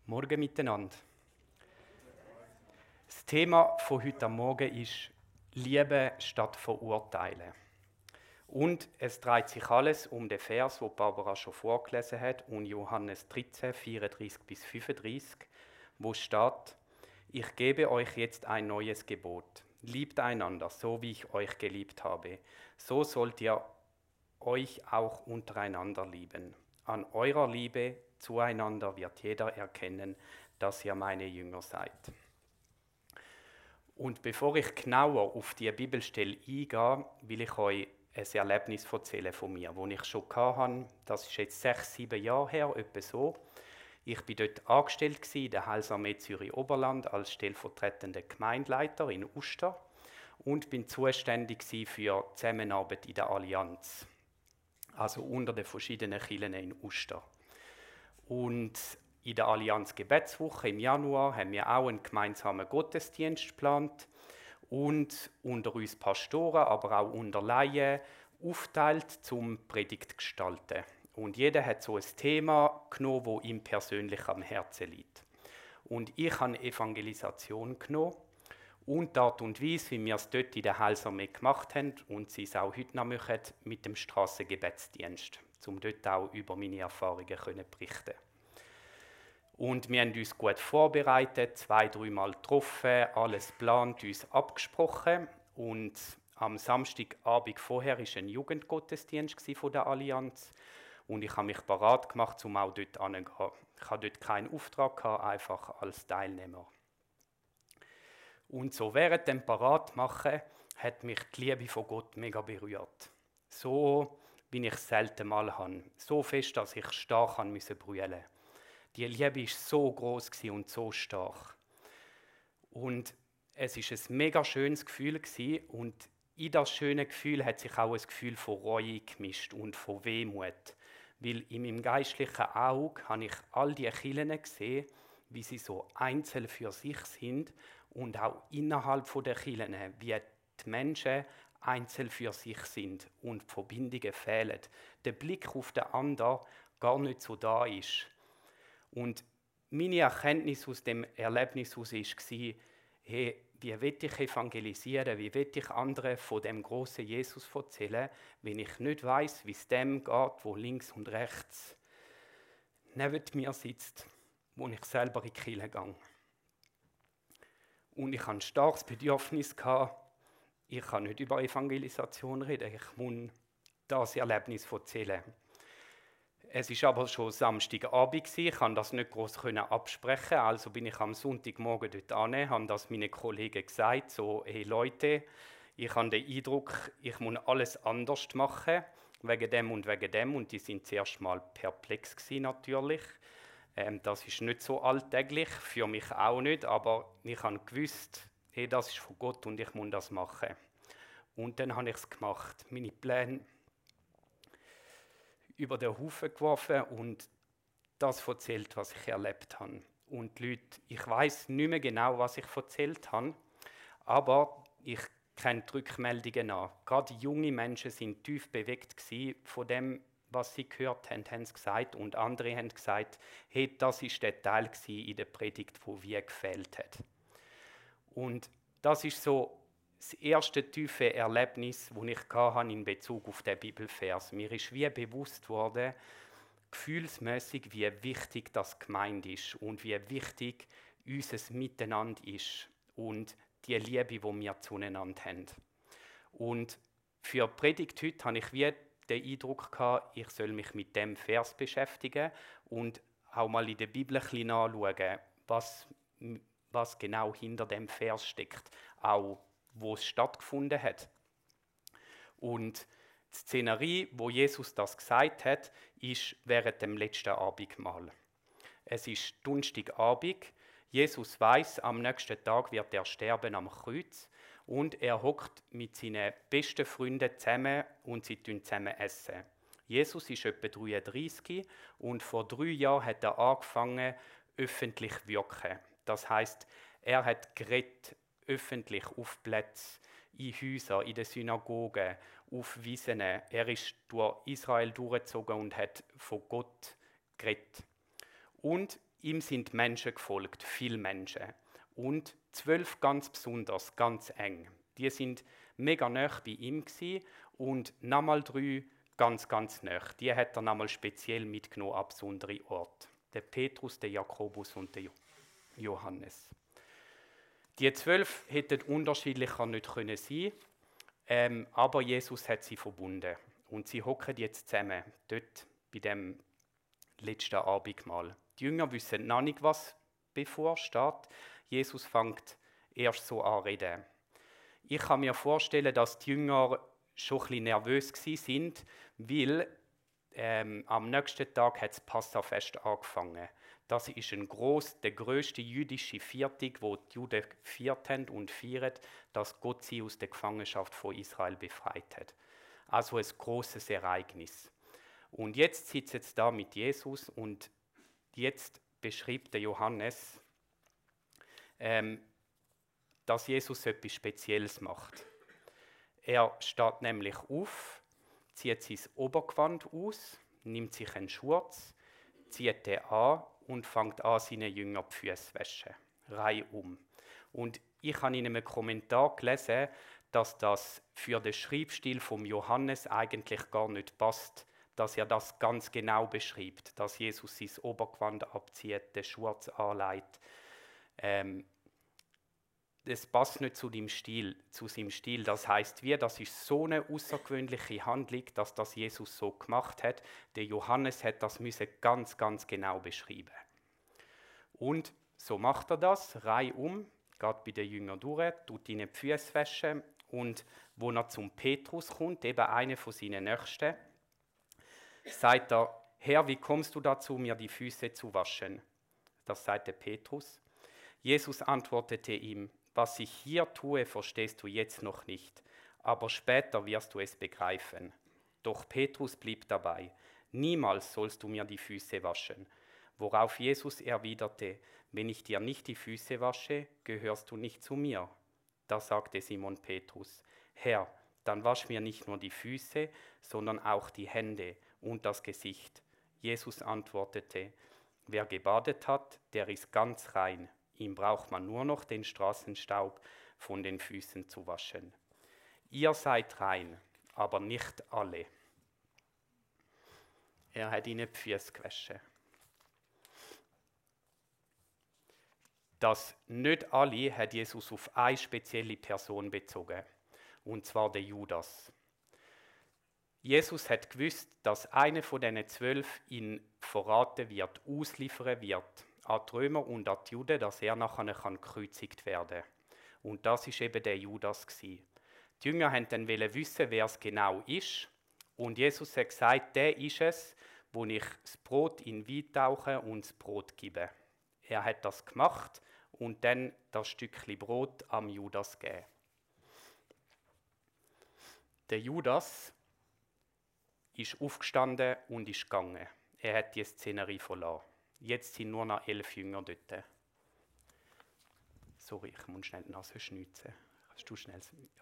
Morgen miteinander. Das Thema von heute Morgen ist Liebe statt Verurteilen. Und es dreht sich alles um den Vers, den Barbara schon vorgelesen hat, und Johannes 13, 34 bis 35, wo steht: Ich gebe euch jetzt ein neues Gebot. Liebt einander, so wie ich euch geliebt habe. So sollt ihr euch auch untereinander lieben. An eurer Liebe zueinander wird jeder erkennen, dass ihr meine Jünger seid. Und bevor ich genauer auf die Bibelstelle eingehe, will ich euch ein Erlebnis erzählen von mir, das ich schon hatte. Das ist jetzt 6, 7 Jahre her, etwa so. Ich war dort angestellt in der Heilsarmee Zürich-Oberland als stellvertretender Gemeindeleiter in Uster und bin zuständig für die Zusammenarbeit in der Allianz, also unter den verschiedenen Kirchen in Uster. Und in der Allianz Gebetswoche im Januar haben wir auch einen gemeinsamen Gottesdienst geplant und unter uns Pastoren, aber auch unter Laien aufteilt zum Predigt zu gestalten. Und jeder hat so ein Thema genommen, das ihm persönlich am Herzen liegt. Und ich habe Evangelisation genommen und die Art und Weise, wie wir es dort in der Heilsarmee gemacht haben und sie es auch heute noch machen, mit dem Strassengebetsdienst, um dort auch über meine Erfahrungen zu berichten. Und wir haben uns gut vorbereitet, 2-3 Mal getroffen, alles geplant, uns abgesprochen. Und am Samstagabend vorher war ein Jugendgottesdienst von der Allianz. Und ich habe mich bereit gemacht, um auch dort hinzugehen. Ich hatte dort keinen Auftrag, einfach als Teilnehmer. Und so während dem Bereitmachen hat mich die Liebe von Gott mega berührt. So, wie ich es selten mal habe. So fest, dass ich stark brüllen musste. Die Liebe war so gross und so stark. Und es war ein mega schönes Gefühl und in das schöne Gefühl hat sich auch ein Gefühl von Reue gemischt und von Wehmut. Weil in meinem geistlichen Auge habe ich all die Kirchen gesehen, wie sie so einzeln für sich sind und auch innerhalb der Kirchen, wie die Menschen einzeln für sich sind und Verbindungen fehlen. Der Blick auf den anderen gar nicht so da ist. Und meine Erkenntnis aus dem Erlebnis war, hey, wie will ich evangelisieren, wie will ich anderen von dem grossen Jesus erzählen, wenn ich nicht weiss, wie es dem geht, wo links und rechts neben mir sitzt, wo ich selber in die Kirche gehe. Und ich hatte ein starkes Bedürfnis, ich kann nicht über Evangelisation reden, ich muss das Erlebnis erzählen. Es war aber schon Samstagabend, ich konnte das nicht gross absprechen, also bin ich am Sonntagmorgen dort hin, habe das meinen Kollegen gesagt, so, hey Leute, ich habe den Eindruck, ich muss alles anders machen, wegen dem, und die sind zuerst mal perplex gewesen, natürlich. Das ist nicht so alltäglich, für mich auch nicht, aber ich habe gewusst, hey, das ist von Gott und ich muss das machen. Und dann habe ich es gemacht, meine Pläne über den Haufen geworfen und das erzählt, was ich erlebt habe. Und die Leute, ich weiss nicht mehr genau, was ich erzählt habe, aber ich kenne die Rückmeldungen an. Gerade junge Menschen sind tief bewegt von dem, was sie gehört haben, haben sie gesagt. Und andere haben gesagt, hey, das war der Teil in der Predigt, wo wie gefehlt hat. Und das ist so das erste tiefe Erlebnis, das ich hatte in Bezug auf den Bibelvers. Mir ist wie bewusst worden, gefühlsmäßig, wie wichtig das Gemeinde ist und wie wichtig unser Miteinander ist und die Liebe, die wir zueinander haben. Und für die Predigt heute habe ich wie den Eindruck gehabt, ich soll mich mit dem Vers beschäftigen und auch mal in der Bibel ein bisschen nachschauen, was genau hinter dem Vers steckt, auch wo es stattgefunden hat. Und die Szenerie, wo Jesus das gesagt hat, ist während dem letzten Abendmahl. Es ist Donnerstagabend. Jesus weiß, am nächsten Tag wird er sterben am Kreuz und er hockt mit seinen besten Freunden zusammen und sie essen zusammen. Jesus ist etwa 33 und vor 3 Jahren hat er angefangen, öffentlich zu wirken. Das heisst, er hat geredet, öffentlich auf Plätzen, in Häusern, in den Synagogen, auf Wiesen. Er ist durch Israel durchgezogen und hat von Gott geredet. Und ihm sind Menschen gefolgt, viele Menschen. Und 12 ganz besonders, ganz eng. Die sind mega nah bei ihm gewesen und nochmal 3 ganz, ganz nah. Die hat er nochmal speziell mitgenommen an besondere Orte. Der Petrus, der Jakobus und der Johannes. Die 12 hätten unterschiedlicher nicht können sein, aber Jesus hat sie verbunden. Und sie hocken jetzt zusammen, dort bei dem letzten Abendmahl. Die Jünger wissen noch nicht, was bevorsteht. Jesus fängt erst so an zu reden. Ich kann mir vorstellen, dass die Jünger schon ein bisschen nervös waren, weil am nächsten Tag hat das Passafest angefangen. Das ist der grösste jüdische Viertag, wo die Juden gefeiert haben und feiern, dass Gott sie aus der Gefangenschaft von Israel befreit hat. Also ein grosses Ereignis. Und jetzt sitzt sie da mit Jesus und jetzt beschreibt der Johannes, dass Jesus etwas Spezielles macht. Er steht nämlich auf, zieht sein Obergewand aus, nimmt sich einen Schurz, zieht den an und fängt an, seinen Jüngern die Füße zu waschen. Reihum. Und ich habe in einem Kommentar gelesen, dass das für den Schreibstil vom Johannes eigentlich gar nicht passt, dass er das ganz genau beschreibt, dass Jesus sein Obergewand abzieht, den Schurz anlegt. Das passt nicht zu seinem Stil. Das heißt, das ist so eine außergewöhnliche Handlung, dass das Jesus so gemacht hat. Der Johannes hat das ganz, ganz genau beschreiben. Und so macht er das, reihum, geht bei den Jüngern durch, tut ihnen die Füße waschen und wo er zum Petrus kommt, eben einer von seinen Nächsten, sagt er: Herr, wie kommst du dazu, mir die Füße zu waschen? Das sagt der Petrus. Jesus antwortete ihm: Was ich hier tue, verstehst du jetzt noch nicht, aber später wirst du es begreifen. Doch Petrus blieb dabei: Niemals sollst du mir die Füße waschen. Worauf Jesus erwiderte: Wenn ich dir nicht die Füße wasche, gehörst du nicht zu mir. Da sagte Simon Petrus: Herr, dann wasch mir nicht nur die Füße, sondern auch die Hände und das Gesicht. Jesus antwortete: Wer gebadet hat, der ist ganz rein. Ihm braucht man nur noch den Straßenstaub von den Füßen zu waschen. Ihr seid rein, aber nicht alle. Er hat ihnen die Füße gewaschen. Das nicht alle hat Jesus auf eine spezielle Person bezogen, und zwar den Judas. Jesus hat gewusst, dass einer von diesen 12 ihn verraten wird, ausliefern wird an die Römer und an die Juden, dass er nachher gekreuzigt werden kann. Und das war eben der Judas gewesen. Die Jünger wollten dann wissen, wer es genau ist. Und Jesus hat gesagt, der ist es, wo ich das Brot in Wein tauche und das Brot gebe. Er hat das gemacht und dann das Stückchen Brot am Judas gegeben. Der Judas ist aufgestanden und ist gegangen. Er hat die Szenerie verlassen. Jetzt sind nur noch 11 Jünger dort. Sorry, ich muss schnell die Nase schnitzen. Kannst du schnell... Ja.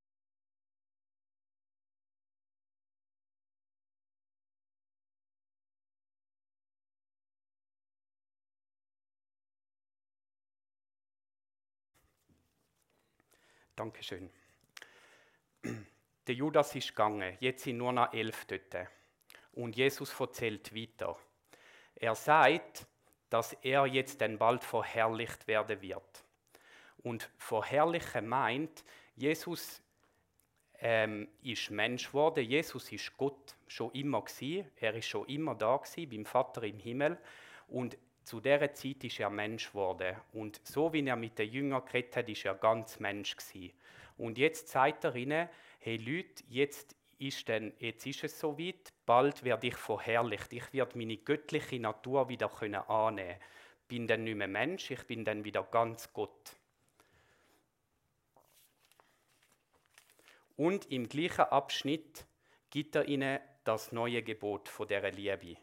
Dankeschön. Der Judas ist gegangen. Jetzt sind nur noch 11 dort. Und Jesus erzählt weiter. Er sagt, dass er jetzt dann bald verherrlicht werden wird. Und verherrlichen meint, Jesus ist Mensch geworden. Jesus ist Gott schon immer gewesen. Er ist schon immer da gewesen, beim Vater im Himmel. Und zu dieser Zeit ist er Mensch geworden. Und so wie er mit den Jüngern geredet hat, ist er ganz Mensch gewesen. Und jetzt sagt er ihnen: Hey Leute, jetzt ist es soweit, bald werde ich verherrlicht. Ich werde meine göttliche Natur wieder annehmen können. Ich bin dann nicht mehr Mensch, ich bin dann wieder ganz Gott. Und im gleichen Abschnitt gibt er ihnen das neue Gebot von dieser Liebe.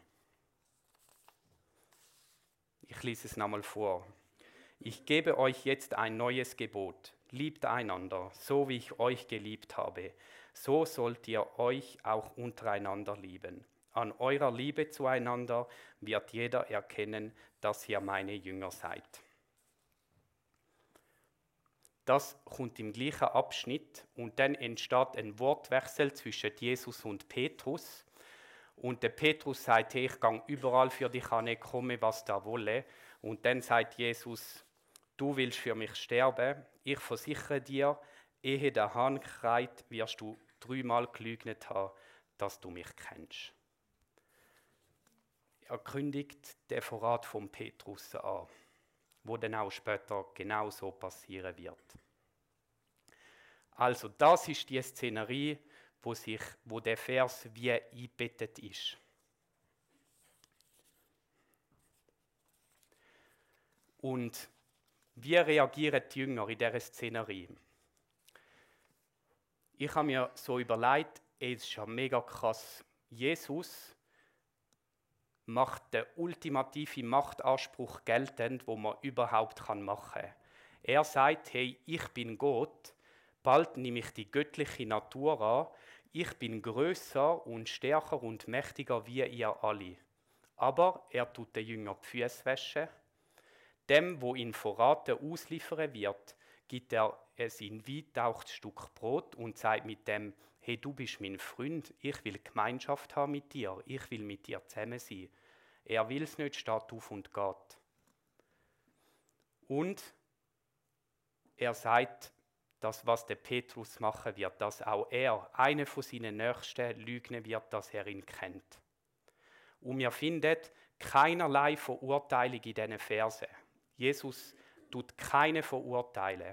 Ich lese es nochmal vor. Ich gebe euch jetzt ein neues Gebot. Liebt einander, so wie ich euch geliebt habe. So sollt ihr euch auch untereinander lieben. An eurer Liebe zueinander wird jeder erkennen, dass ihr meine Jünger seid. Das kommt im gleichen Abschnitt und dann entsteht ein Wortwechsel zwischen Jesus und Petrus. Und der Petrus sagt, hey, ich gehe überall für dich an, komme, was da wolle. Und dann sagt Jesus, du willst für mich sterben. Ich versichere dir, ehe der Hahn schreit, wirst du 3-mal gelügnet haben, dass du mich kennst. Er kündigt den Verrat von Petrus an, wo dann auch später genau so passieren wird. Also das ist die Szenerie, wo der Vers wie eingebettet ist. Und wie reagieren die Jünger in dieser Szenerie? Ich habe mir so überlegt, es ist ja mega krass. Jesus macht den ultimativen Machtanspruch geltend, wo man überhaupt machen kann. Er sagt, hey, ich bin Gott, bald nehme ich die göttliche Natur an, ich bin grösser und stärker und mächtiger wie ihr alle. Aber er tut den Jüngern die Füße waschen. Dem, wo ihn verraten ausliefern wird, gibt er ein weitauchtes Stück Brot und sagt mit dem, hey, du bist mein Freund, ich will Gemeinschaft haben mit dir, ich will mit dir zusammen sein. Er will es nicht, steht auf und geht. Und er sagt, das, was der Petrus machen wird, dass auch er, einer von seinen Nächsten, lügen wird, dass er ihn kennt. Und wir finden keinerlei Verurteilung in diesen Versen. Jesus tut keine verurteilen.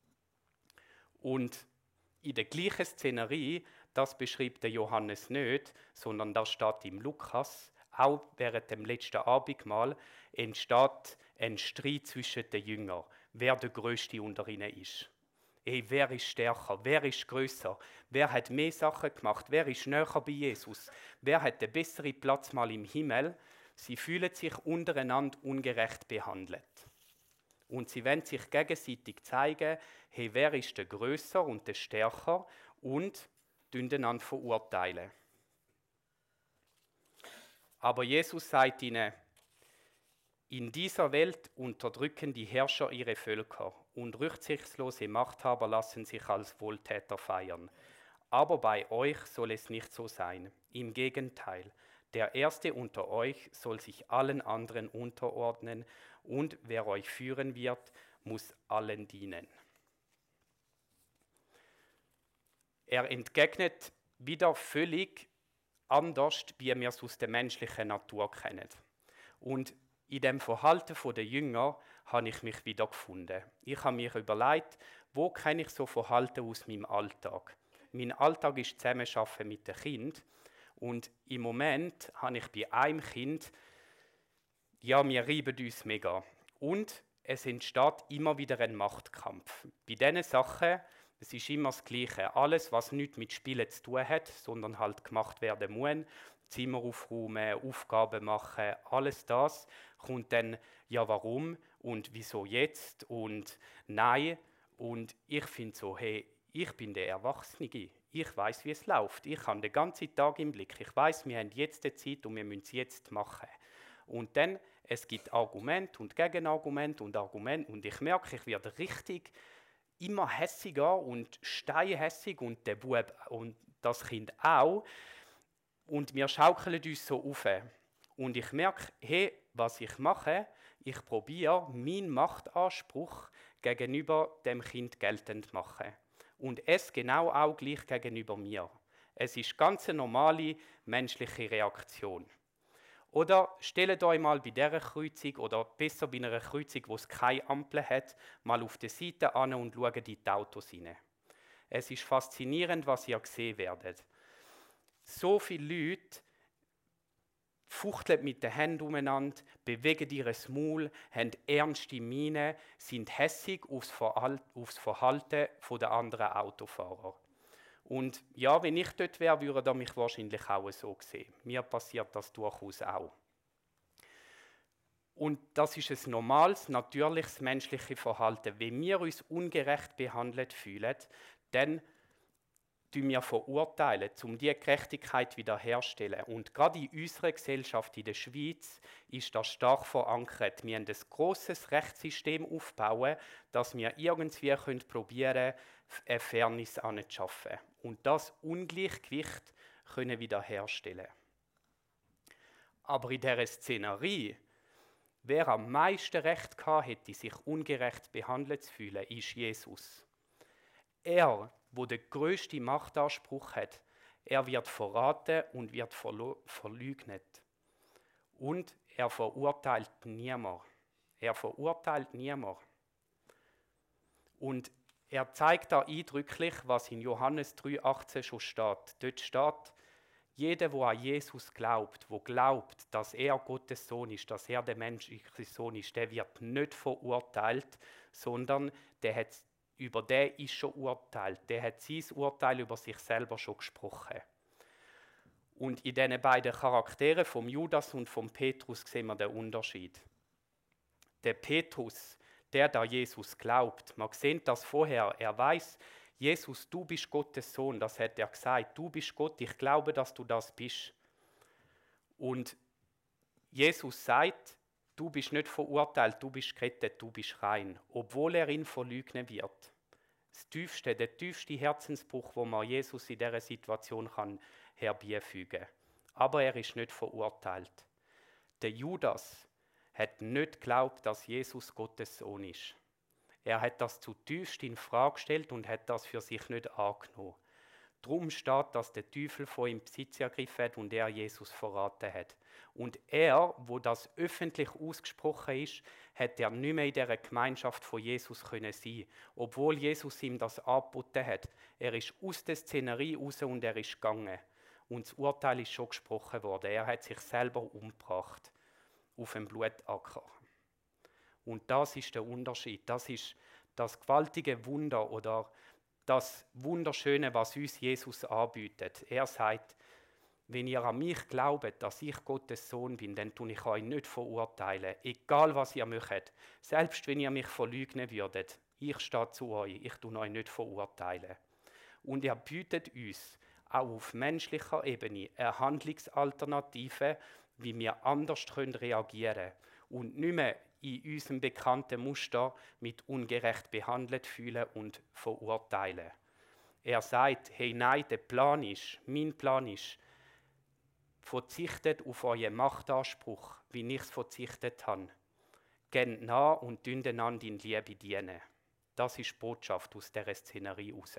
Und in der gleichen Szenerie, das beschreibt der Johannes nicht, sondern das steht im Lukas, auch während dem letzten Abendmahl entsteht ein Streit zwischen den Jüngern, wer der Größte unter ihnen ist. Hey, wer ist stärker? Wer ist grösser? Wer hat mehr Sachen gemacht? Wer ist näher bei Jesus? Wer hat den besseren Platz mal im Himmel? Sie fühlen sich untereinander ungerecht behandelt. Und sie wollen sich gegenseitig zeigen, hey, wer ist der grösser und der stärker? Und einander verurteilen. Aber Jesus sagt ihnen, in dieser Welt unterdrücken die Herrscher ihre Völker und rücksichtslose Machthaber lassen sich als Wohltäter feiern. Aber bei euch soll es nicht so sein. Im Gegenteil, der Erste unter euch soll sich allen anderen unterordnen und wer euch führen wird, muss allen dienen. Er entgegnet wieder völlig anders, wie wir es aus der menschlichen Natur kennen. Und in dem Verhalten der Jünger habe ich mich wiedergefunden. Ich habe mir überlegt, wo kenne ich so Verhalten aus meinem Alltag? Mein Alltag ist Zusammenarbeiten mit dem Kind. Und im Moment habe ich bei einem Kind, ja, wir reiben uns mega. Und es entsteht immer wieder ein Machtkampf. Bei diesen Sachen, es ist immer das Gleiche. Alles, was nichts mit Spielen zu tun hat, sondern halt gemacht werden muss, Zimmer aufräumen, Aufgaben machen, alles das, kommt dann, ja, warum und wieso jetzt und nein. Und ich finde so, hey, ich bin der Erwachsene. Ich weiß, wie es läuft. Ich habe den ganzen Tag im Blick. Ich weiß, wir haben jetzt die Zeit und wir müssen es jetzt machen. Und dann, es gibt Argument und Gegenargument und Argument und ich merke, ich werde richtig immer hässiger und steinhässig und der Bub und das Kind auch. Und wir schaukeln uns so auf. Und ich merke, hey, was ich mache, ich probiere, meinen Machtanspruch gegenüber dem Kind geltend zu machen. Und es genau auch gleich gegenüber mir. Es ist ganz eine normale menschliche Reaktion. Oder stellt euch mal bei dieser Kreuzung oder besser bei einer Kreuzung, wo es keine Ampel hat, mal auf der Seite an und schaut in die Autos rein. Es ist faszinierend, was ihr sehen werdet. So viele Leute fuchteln mit den Händen umeinander, bewegen ihr Maul, haben ernste Mienen, sind hässig aufs Verhalten der anderen Autofahrer. Und ja, wenn ich dort wäre, würde er mich wahrscheinlich auch so sehen. Mir passiert das durchaus auch. Und das ist ein normales, natürliches menschliches Verhalten. Wenn wir uns ungerecht behandelt fühlen, dann wir verurteilen, um diese Gerechtigkeit wiederherzustellen. Und gerade in unserer Gesellschaft in der Schweiz ist das stark verankert. Wir haben ein grosses Rechtssystem aufbauen, dass wir irgendwie probieren können, eine Fairness anzuschaffen. Und das Ungleichgewicht können wiederherstellen. Aber in dieser Szenerie, wer am meisten Recht gehabt hätte, sich ungerecht behandelt zu fühlen, ist Jesus. Er, wo der größte Machtanspruch hat, er wird verraten und wird verleugnet. Und er verurteilt niemand. Er verurteilt niemand. Und er zeigt da eindrücklich, was in Johannes 3,18 schon steht. Dort steht, jeder, der an Jesus glaubt, der glaubt, dass er Gottes Sohn ist, dass er der menschliche Sohn ist, der wird nicht verurteilt, sondern über den ist schon urteilt. Der hat sein Urteil über sich selber schon gesprochen. Und in diesen beiden Charakteren, vom Judas und vom Petrus, sehen wir den Unterschied. Der Petrus, der da Jesus glaubt, man sieht das vorher, er weiß, Jesus, du bist Gottes Sohn, das hat er gesagt, du bist Gott, ich glaube, dass du das bist. Und Jesus sagt, du bist nicht verurteilt, du bist gerettet, du bist rein, obwohl er ihn verleugnen wird. Der tiefste Herzensbruch, wo man Jesus in dieser Situation herbeifügen kann. Aber er ist nicht verurteilt. Der Judas hat nicht geglaubt, dass Jesus Gottes Sohn ist. Er hat das zutiefst in Frage gestellt und hat das für sich nicht angenommen. Darum steht, dass der Teufel von ihm Besitz ergriffen hat und er Jesus verraten hat. Und er, wo das öffentlich ausgesprochen ist, hat er nicht mehr in dieser Gemeinschaft von Jesus können sein, obwohl Jesus ihm das angeboten hat. Er ist aus der Szenerie raus und er ist gegangen. Und das Urteil ist schon gesprochen worden. Er hat sich selber umgebracht auf dem Blutacker. Und das ist der Unterschied. Das ist das gewaltige Wunder oder das Wunderschöne, was uns Jesus anbietet. Er sagt, wenn ihr an mich glaubt, dass ich Gottes Sohn bin, dann tue ich euch nicht verurteilen, egal was ihr möchtet. Selbst wenn ihr mich verleugnen würdet, ich stehe zu euch, ich tue euch nicht verurteilen. Und er bietet uns auch auf menschlicher Ebene eine Handlungsalternative, wie wir anders reagieren können und nicht mehr in unserem bekannten Muster mit ungerecht behandelt fühlen und verurteilen. Er sagt, hey nein, mein Plan ist, verzichtet auf euren Machtanspruch, wie ich es verzichtet habe. Geht nach und dünnt einander in Liebe dienen. Das ist die Botschaft aus dieser Szenerie heraus.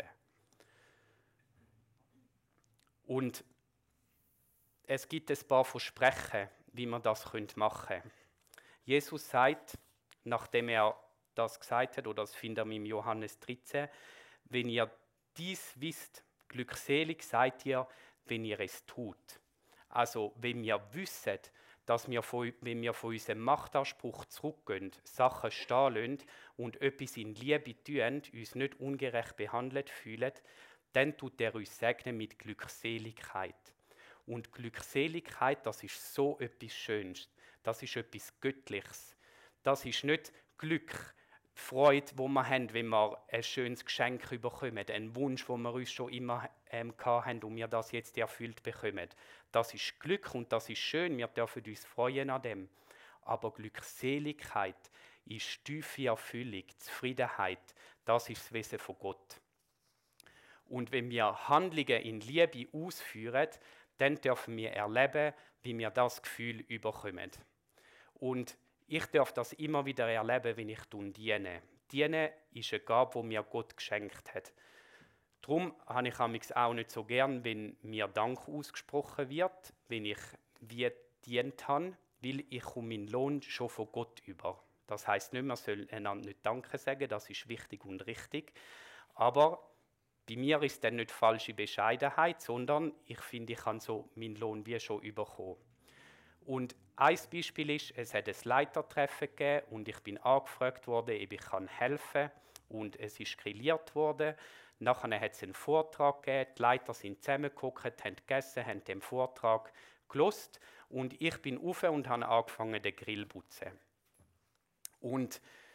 Und es gibt ein paar Versprechen, wie man das machen könnte. Jesus sagt, nachdem er das gesagt hat, oder das finden wir im Johannes 13, wenn ihr dies wisst, glückselig seid ihr, wenn ihr es tut. Also, wenn wir wissen, dass wenn wir von unserem Machtanspruch zurückgehen, Sachen stehen lassen und etwas in Liebe tun, uns nicht ungerecht behandelt fühlen, dann tut er uns segnen mit Glückseligkeit. Und Glückseligkeit, das ist so etwas Schönes. Das ist etwas Göttliches. Das ist nicht Glück, Freude, wo wir haben, wenn wir ein schönes Geschenk bekommen, ein Wunsch, den wir uns schon immer hatten und wir das jetzt erfüllt bekommen. Das ist Glück und das ist schön, wir dürfen uns freuen an dem. Aber Glückseligkeit ist tiefe Erfüllung, Zufriedenheit, das ist das Wesen von Gott. Und wenn wir Handlungen in Liebe ausführen, dann dürfen wir erleben, wie wir das Gefühl überkommen. Und ich darf das immer wieder erleben, wenn ich diene. Dienen ist eine Gabe, die mir Gott geschenkt hat. Darum habe ich auch nicht so gern, wenn mir Dank ausgesprochen wird, wenn ich wie dient habe, weil ich meinen Lohn schon von Gott über. Das heisst nicht, man soll einander nicht Danke sagen, das ist wichtig und richtig. Aber bei mir ist dann nicht falsche Bescheidenheit, sondern ich finde, ich habe so meinen Lohn wie schon bekommen. Und ein Beispiel ist, es hat ein Leitertreffen gegeben und ich bin angefragt worden, ob ich helfen kann. Und es ist grilliert worden. Nachher hat es einen Vortrag gegeben, die Leiter sind zusammengeguckt, haben gegessen, haben den Vortrag gehört. Und ich bin rauf und habe angefangen, den Grill zu putzen. Und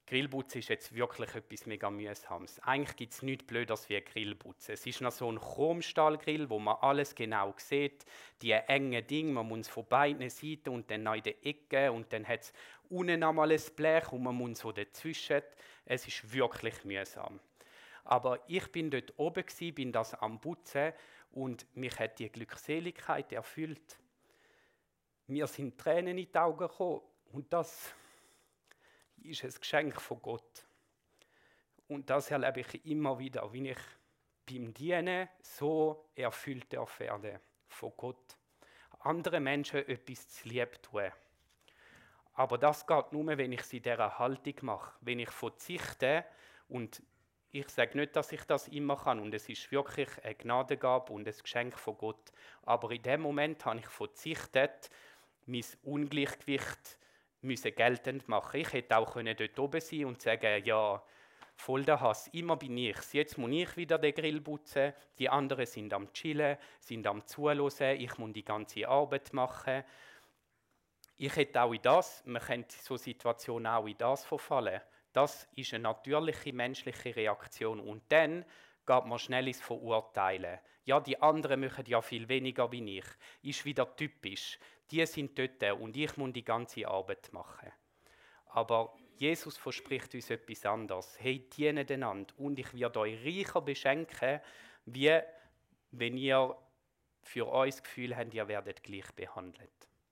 Grillputzen ist jetzt wirklich etwas mega Mühsames. Eigentlich gibt es nichts Blöderes wie ein Grillputzen. Es ist noch so ein Chromstahlgrill, wo man alles genau sieht. Die engen Dinge, man muss von beiden Seiten und dann noch in der Ecke und dann hat es unten einmal ein Blech und man muss so dazwischen. Es ist wirklich mühsam. Aber ich bin dort oben gewesen, bin das am Putzen und mich hat die Glückseligkeit erfüllt. Mir sind Tränen in die Augen gekommen und das ist ein Geschenk von Gott. Und das erlebe ich immer wieder, wie ich beim Dienen so erfüllt werde von Gott. Andere Menschen etwas zu lieb tun. Aber das geht nur, wenn ich sie in dieser Haltung mache. Wenn ich verzichte, und ich sage nicht, dass ich das immer kann, und es ist wirklich eine Gnadengabe und ein Geschenk von Gott. Aber in dem Moment habe ich verzichtet, mein Ungleichgewicht geltend machen. Ich hätte auch dort oben sein können und sagen, ja, voll der Hass, immer bin ich's. Jetzt muss ich wieder den Grill putzen, die anderen sind am Chillen, sind am Zuhören, ich muss die ganze Arbeit machen. Ich hätte auch in das, man könnte so Situationen auch in das verfallen. Das ist eine natürliche menschliche Reaktion und dann geht man schnell ins Verurteilen. Ja, die anderen machen ja viel weniger wie ich. Ist wieder typisch. Die sind dort und ich muss die ganze Arbeit machen. Aber Jesus verspricht uns etwas anderes. Hey, dient einander und ich werde euch reicher beschenken, wie wenn ihr für euch das Gefühl habt, ihr werdet gleich behandelt.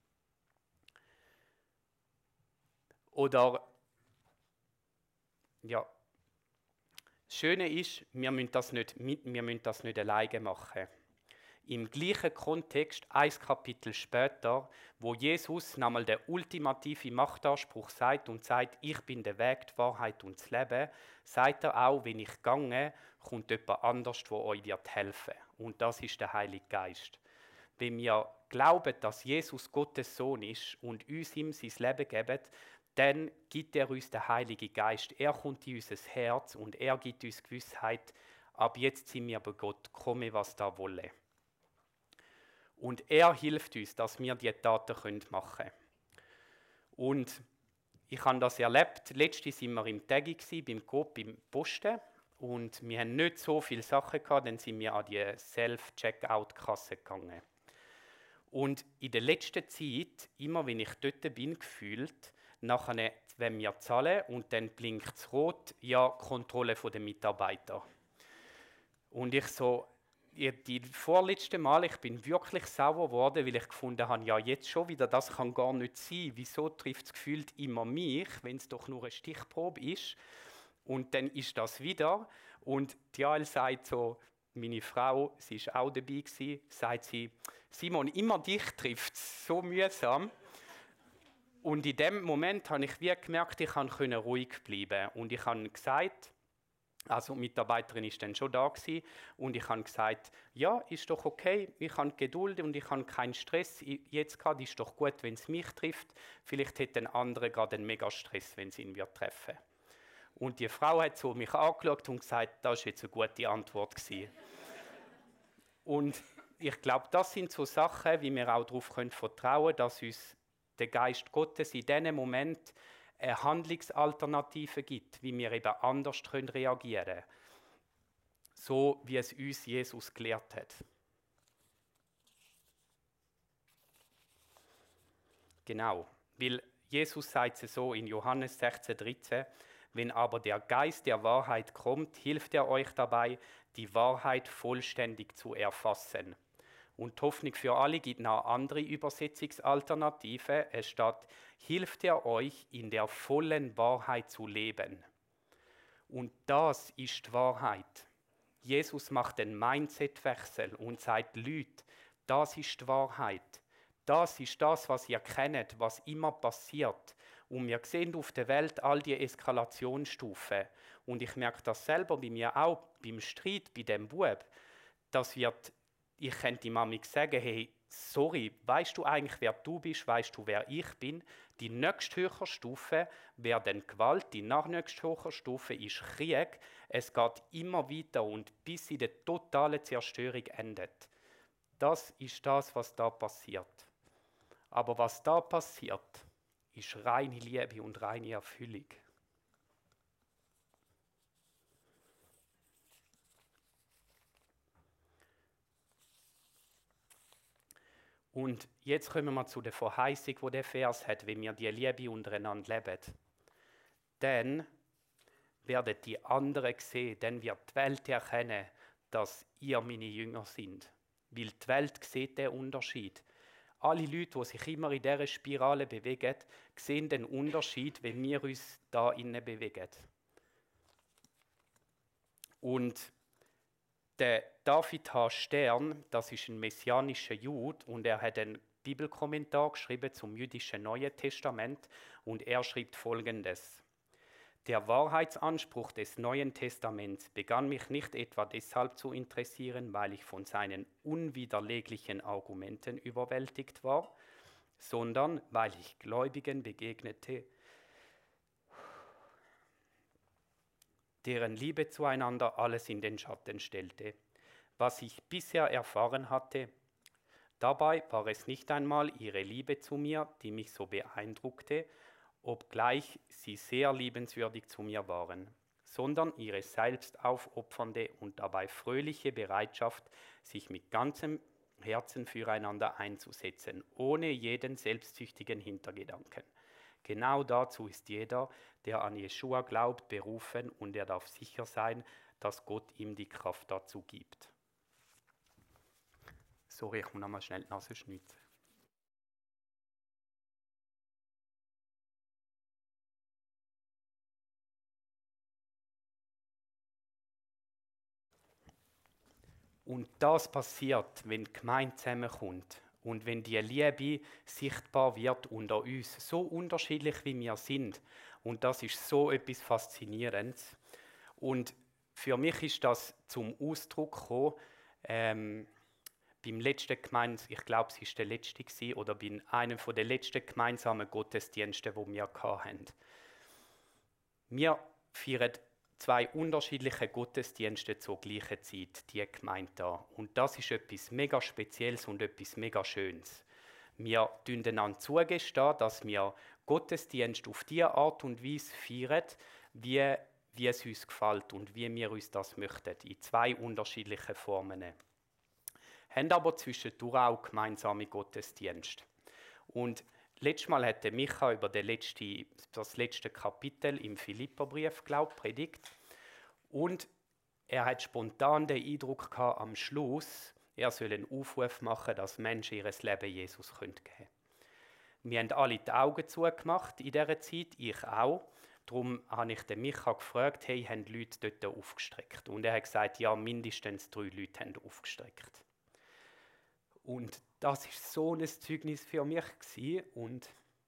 Oder, ja, das Schöne ist, wir müssen das nicht alleine machen. Im gleichen Kontext, ein Kapitel später, wo Jesus nochmal den ultimativen Machtanspruch sagt und sagt, ich bin der Weg, die Wahrheit und das Leben, sagt er auch, wenn ich gehe, kommt jemand anders, der euch helfen wird. Und das ist der Heilige Geist. Wenn wir glauben, dass Jesus Gottes Sohn ist und uns ihm sein Leben gibt, dann gibt er uns den Heiligen Geist. Er kommt in unser Herz und er gibt uns Gewissheit, ab jetzt sind wir bei Gott, komme was da wolle. Und er hilft uns, dass wir diese Taten machen können. Und ich habe das erlebt. Letztens waren wir im Tagi, beim Coop, beim Posten. Und wir haben nicht so viele Sachen gehabt, dann sind wir an die Self-Checkout-Kasse gegangen. Und in der letzten Zeit, immer wenn ich dort bin, gefühlt, nachher, wenn wir zahlen und dann blinkt es rot, ja, Kontrolle der Mitarbeiter. Und ich so, die vorletzte Mal, ich bin wirklich sauer geworden, weil ich gefunden habe, ja jetzt schon wieder, das kann gar nicht sein. Wieso trifft es gefühlt immer mich, wenn es doch nur eine Stichprobe ist? Und dann ist das wieder. Und Jael sagt so, meine Frau, sie war auch dabei gewesen, sagt sie, Simon, immer dich trifft es so mühsam. Und in dem Moment habe ich wie gemerkt, ich konnte ruhig bleiben. Und ich habe gesagt, also die Mitarbeiterin war dann schon da gewesen, und ich habe gesagt, ja, ist doch okay, ich habe Geduld und ich habe keinen Stress jetzt gerade, ist doch gut, wenn es mich trifft. Vielleicht hätte ein anderer gerade einen mega Stress, wenn es ihn wird treffen. Und die Frau hat so mich angeschaut und gesagt, das war jetzt eine gute Antwort gewesen. Und ich glaube, das sind so Sachen, wie wir auch darauf vertrauen können, dass uns der Geist Gottes in diesem Moment eine Handlungsalternative gibt, wie wir eben anders reagieren können. So wie es uns Jesus gelehrt hat. Genau, weil Jesus sagt es so in Johannes 16,13, wenn aber der Geist der Wahrheit kommt, hilft er euch dabei, die Wahrheit vollständig zu erfassen. Und die Hoffnung für alle gibt noch andere Übersetzungsalternative. Es steht, hilft er euch, in der vollen Wahrheit zu leben. Und das ist die Wahrheit. Jesus macht den Mindsetwechsel und sagt, Leute, das ist die Wahrheit. Das ist das, was ihr kennt, was immer passiert. Und wir sehen auf der Welt all die Eskalationsstufen. Und ich merke das selber bei mir auch, beim Streit, bei dem Bub. Ich könnte Mami sagen, hey, sorry, weißt du eigentlich, wer du bist, weißt du, wer ich bin? Die nächste höhere Stufe wäre dann Gewalt, die nachnächste höhere Stufe ist Krieg. Es geht immer weiter und bis in der totalen Zerstörung endet. Das ist das, was da passiert. Aber was da passiert, ist reine Liebe und reine Erfüllung. Und jetzt kommen wir zu der Verheißung, die der Vers hat, wenn wir die Liebe untereinander leben. Dann werden die anderen sehen, dann wird die Welt erkennen, dass ihr meine Jünger sind. Weil die Welt sieht den Unterschied. Alle Leute, die sich immer in dieser Spirale bewegen, sehen den Unterschied, wenn wir uns da innen bewegen. Und der David H. Stern, das ist ein messianischer Jude und er hat einen Bibelkommentar geschrieben zum jüdischen Neuen Testament und er schreibt Folgendes. Der Wahrheitsanspruch des Neuen Testaments begann mich nicht etwa deshalb zu interessieren, weil ich von seinen unwiderleglichen Argumenten überwältigt war, sondern weil ich Gläubigen begegnete, deren Liebe zueinander alles in den Schatten stellte, was ich bisher erfahren hatte. Dabei war es nicht einmal ihre Liebe zu mir, die mich so beeindruckte, obgleich sie sehr liebenswürdig zu mir waren, sondern ihre selbstaufopfernde und dabei fröhliche Bereitschaft, sich mit ganzem Herzen füreinander einzusetzen, ohne jeden selbstsüchtigen Hintergedanken. Genau dazu ist jeder, der an Jeschua glaubt, berufen und er darf sicher sein, dass Gott ihm die Kraft dazu gibt. Sorry, ich muss nochmal schnell die Nase schnitzen. Und das passiert, wenn die Gemeinde zusammenkommt und wenn die Liebe sichtbar wird unter uns, so unterschiedlich wie wir sind. Und das ist so etwas Faszinierendes. Und für mich ist das zum Ausdruck gekommen, beim letzten ich glaube, es war der letzte oder bei einem der letzten gemeinsamen Gottesdienste, die wir hatten. Wir feiern 2 unterschiedliche Gottesdienste zur gleichen Zeit, die Gemeinde da. Und das ist etwas mega Spezielles und etwas mega Schönes. Wir tun einander zugestehen, dass wir Gottesdienst auf die Art und Weise feiern, wie es uns gefällt und wie wir uns das möchten, in 2 unterschiedlichen Formen. Haben aber zwischendurch auch gemeinsame Gottesdienste. Und letztes Mal hat Micha über das letzte Kapitel im Philipperbrief, predigt. Und er hat spontan den Eindruck gehabt, am Schluss, er soll einen Aufruf machen, dass Menschen ihr Leben Jesus geben können. Wir haben alle die Augen zugemacht in dieser Zeit, ich auch. Darum habe ich den Micha gefragt, hey, haben Leute dort aufgestreckt? Und er hat gesagt, ja, mindestens 3 Leute haben aufgestreckt. Und das ist so ein Zeugnis für mich gewesen. Und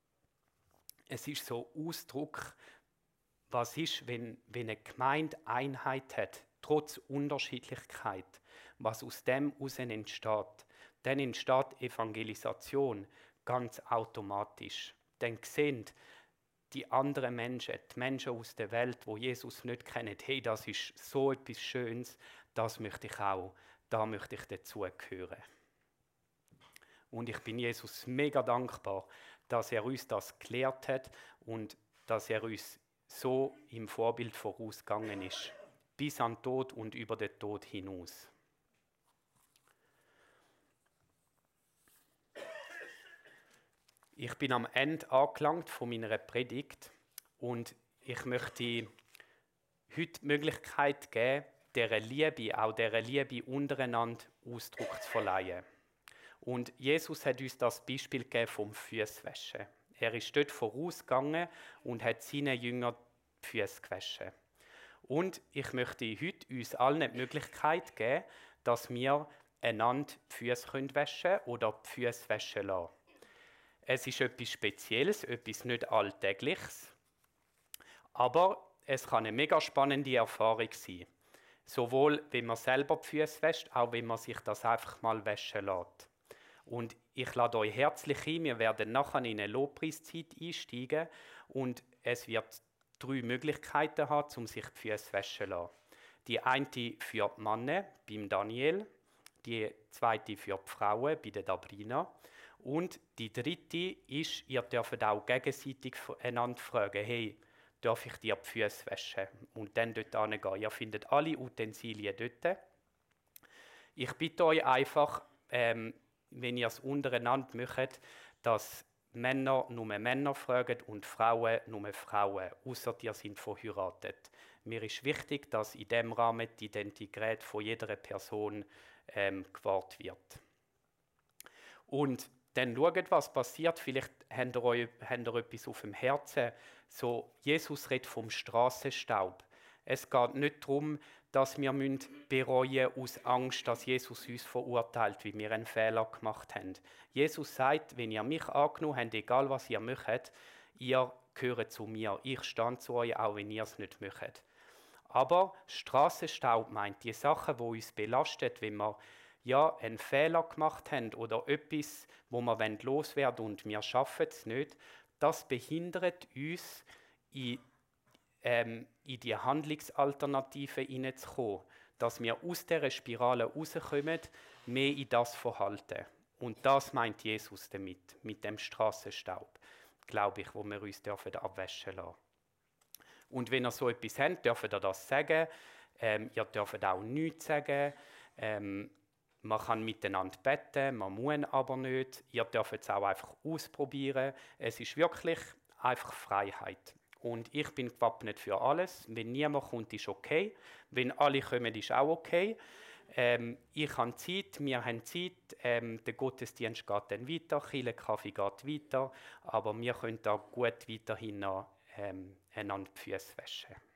es ist so Ausdruck, was ist, wenn eine Gemeinde Einheit hat, trotz Unterschiedlichkeit, was aus dem heraus entsteht. Dann entsteht Evangelisation ganz automatisch. Dann sehen die anderen Menschen, die Menschen aus der Welt, die Jesus nicht kennen, hey, das ist so etwas Schönes, das möchte ich auch, da möchte ich dazugehören. Und ich bin Jesus mega dankbar, dass er uns das gelehrt hat und dass er uns so im Vorbild vorausgegangen ist, bis an den Tod und über den Tod hinaus. Ich bin am Ende angelangt von meiner Predigt und ich möchte heute die Möglichkeit geben, dieser Liebe untereinander Ausdruck zu verleihen. Und Jesus hat uns das Beispiel gegeben vom Füßwaschen. Er ist dort vorausgegangen und hat seinen Jüngern die Füße gewaschen. Und ich möchte heute uns allen die Möglichkeit geben, dass wir einander die Füße waschen können oder die Füße waschen lassen. Es ist etwas Spezielles, etwas nicht Alltägliches, aber es kann eine mega spannende Erfahrung sein. Sowohl, wenn man selber die Füße wäscht, auch wenn man sich das einfach mal waschen lässt. Und ich lade euch herzlich ein, wir werden nachher in eine Lobpreiszeit einsteigen und es wird 3 Möglichkeiten haben, um sich die Füße waschen zu lassen. Die eine für die Männer, beim Daniel, die zweite für die Frauen, bei der Dabrina und die dritte ist, ihr dürft auch gegenseitig einander fragen, hey, darf ich dir die Füße waschen? Und dann dort hingehen. Ihr findet alle Utensilien dort. Ich bitte euch einfach, wenn ihr es untereinander macht, dass Männer nur Männer fragen und Frauen nur Frauen, außer ihr sind verheiratet. Mir ist wichtig, dass in dem Rahmen die Identität von jeder Person gewahrt wird. Und dann schaut, was passiert. Vielleicht habt ihr etwas auf dem Herzen. So, Jesus redet vom Strassenstaub. Es geht nicht darum, dass wir bereuen aus Angst, dass Jesus uns verurteilt, wie wir einen Fehler gemacht haben. Jesus sagt, wenn ihr mich angenommen habt, egal was ihr macht, ihr gehört zu mir. Ich stehe zu euch, auch wenn ihr es nicht macht. Aber Strassenstaub meint die Sachen, die uns belastet, wenn wir einen Fehler gemacht haben oder etwas, wo wir loswerden und wir schaffen es nicht. Das behindert uns, in die Handlungsalternative hineinzukommen, dass wir aus dieser Spirale rauskommen, mehr in das Verhalten. Und das meint Jesus damit, mit dem Strassenstaub, glaube ich, wo wir uns abwaschen lassen. Und wenn ihr so etwas habt, dürft ihr das sagen. Ihr dürft auch nichts sagen. Man kann miteinander beten, man muss aber nicht. Ihr dürft es auch einfach ausprobieren. Es ist wirklich einfach Freiheit. Und ich bin gewappnet für alles. Wenn niemand kommt, ist okay. Wenn alle kommen, ist auch okay. Ich habe Zeit, wir haben Zeit. Der Gottesdienst geht dann weiter, Kaffee geht weiter. Aber wir können da gut weiterhin noch einander die Füße waschen.